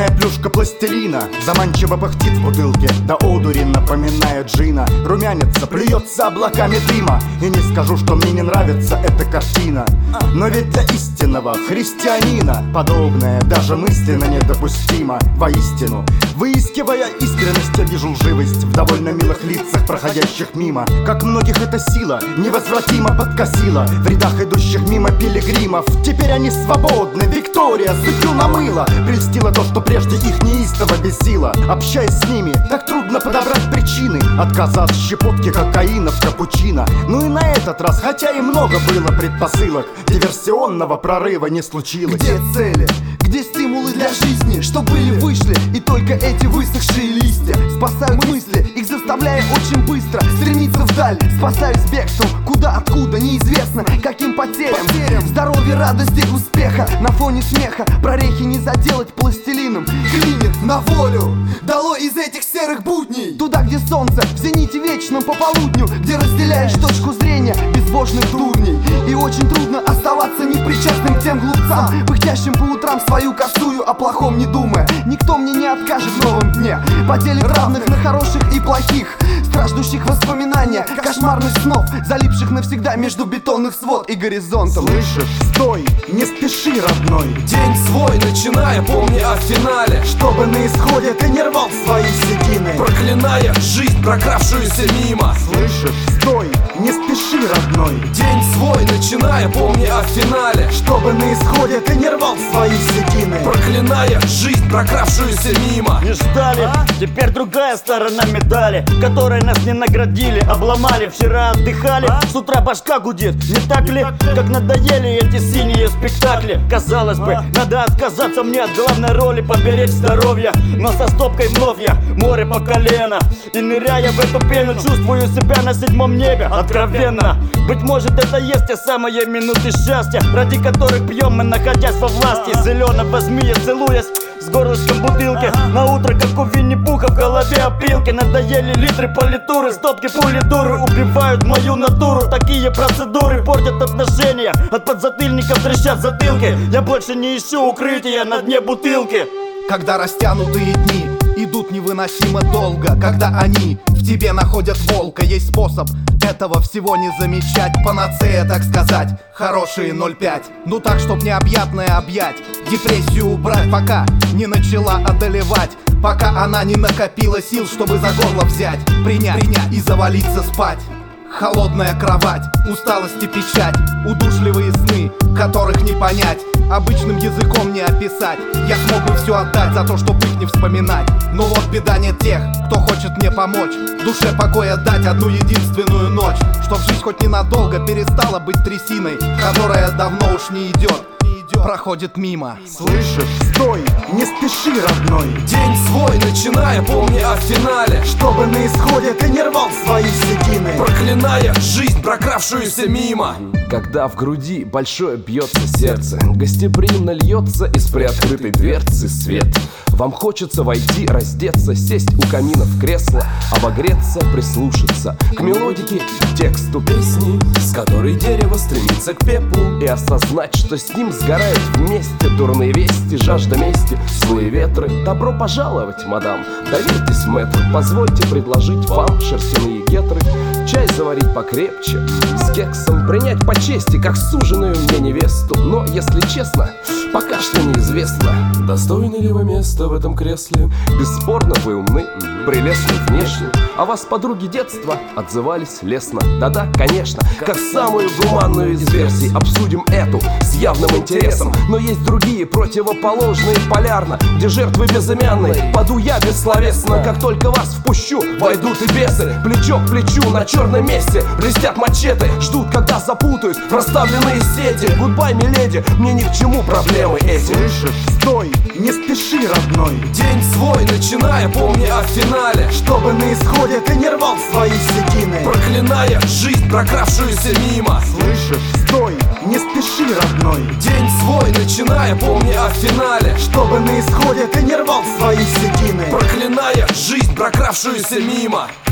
Красная плюшка пластилина заманчиво пыхтит в бутылке, да одури напоминает джина. Румянится, плюется облаками дыма. И не скажу, что мне не нравится эта картина, но ведь для истинного христианина подобное даже мысленно недопустимо. Воистину, выискивая искренность, я вижу лживость в довольно милых лицах, проходящих мимо. Как многих эта сила невозвратимо подкосила в рядах идущих мимо пилигримов. Теперь они свободны, Виктория судью намыла. Прельстило то, что прежде их неистово бесило. Общаясь с ними, так трудно подобрать причины отказа от щепотки кокаина в капучино. Ну и на этот раз, хотя и много было предпосылок, диверсионного прорыва не случилось. Где цели? Где стимулы для жизни? Что были, вышли, и только эти высохшие листья спасают мысли, их заставляя очень быстро стремиться вдаль. Спасаюсь бегством, куда, откуда, неизвестно каким потерям. Здоровье, радости, успеха на фоне смеха. Прорехи не заделать пластилином. Клинит на волю, дало из этих серых будней. Туда, где солнце в зените вечном по полудню, где разделяешь точку зрения безбожных дурней. И очень трудно оставаться непричастным к тем глупцам, пыхтящим по утрам свою косую, о плохом не думая. Никто мне не откажет в новом дне, поделит равных на хороших и плохих, страждущих воспоминания кошмарных снов, залипших навсегда между бетонных свод и горизонтом. Слышишь? Стой, не спеши, родной. День свой начиная, помни о финале, чтобы на исходе ты не рвал свои седины, проклиная жизнь, прокравшуюся мимо. Слышишь? Стой, не спеши, родной. День свой начиная, помни о финале, чтобы на исходе ты не рвал свои седины, проклиная жизнь, прокравшуюся мимо. Не ждали, теперь другая сторона медали, которой нас не наградили, обломали. Вчера отдыхали, с утра башка гудит. Не так ли, как надоели эти синие спектакли? Казалось бы, надо отказаться мне от главной роли, поберечь здоровье, но со стопкой вновь я море по колено. И ныряя в эту пену, чувствую себя на седьмом небе. Откровенно, быть может, это есть те самые минуты счастья, ради которых пьем мы, находясь во власти зеленого змея, целуясь с горлышком бутылки. На утро, как у Винни-Пуха, в голове опилки. Надоели литры политуры, стопки пули дуры убивают мою натуру. Такие процедуры портят отношения, от подзатыльников трещат затылки. Я больше не ищу укрытия на дне бутылки. Когда растянутые дни идут невыносимо долго, когда они в тебе находят волка, есть способ этого всего не замечать. Панацея, так сказать, хорошие 0,5. Ну так, чтоб необъятное объять, депрессию убрать, пока не начала одолевать, пока она не накопила сил, чтобы за горло взять, принять и завалиться спать. Холодная кровать, усталость и печать, удушливые сны, которых не понять, обычным языком не описать. Я смог бы все отдать за то, чтоб их не вспоминать. Но вот беда, нет тех, кто хочет мне помочь, душе покоя дать одну единственную ночь, чтоб жизнь хоть ненадолго перестала быть трясиной, которая давно уж не идет, проходит мимо. Слышишь? Стой, не спеши, родной. День свой начиная, помни о финале, чтобы на исходе ты не рвал свои седины, проклиная жизнь, прокравшуюся мимо. Когда в груди большое бьется сердце, гостеприимно льется из приоткрытой дверцы свет. Вам хочется войти, раздеться, сесть у камина в кресло, обогреться, прислушаться к мелодике и тексту песни, с которой дерево стремится к пеплу, и осознать, что с ним сгорают вместе дурные вести, жажда мести, злые ветры. Добро пожаловать, мадам, доверьтесь, мэтр, позвольте предложить вам шерстяные гетры, чай заварить покрепче, с кексом принять по чести, как суженую мне невесту. Но, если честно, пока что неизвестно, достойны ли вы места в этом кресле. Бесспорно вы умны, прелестны внешне, а вас подруги детства отзывались лестно. Да-да, конечно, как самую гуманную из версий обсудим эту с явным интересом. Но есть другие, противоположные полярно, где жертвы безымянные паду я бессловесно. Как только вас впущу, войдут и бесы, плечо к плечу на черном месте блестят мачете, ждут, когда запутаюсь в расставленные сети. Гудбай, миледи, мне ни к чему проблемы эти. Слышишь? Стой, не спеши, родной. День свой начиная, помни о финале, чтобы на исходе ты не рвал свои седины, проклиная жизнь, прокравшуюся мимо. Слышишь? Стой, не спеши, родной. День свой начиная, помни о финале, чтобы на исходе ты не рвал свои седины, проклиная жизнь, прокравшуюся мимо.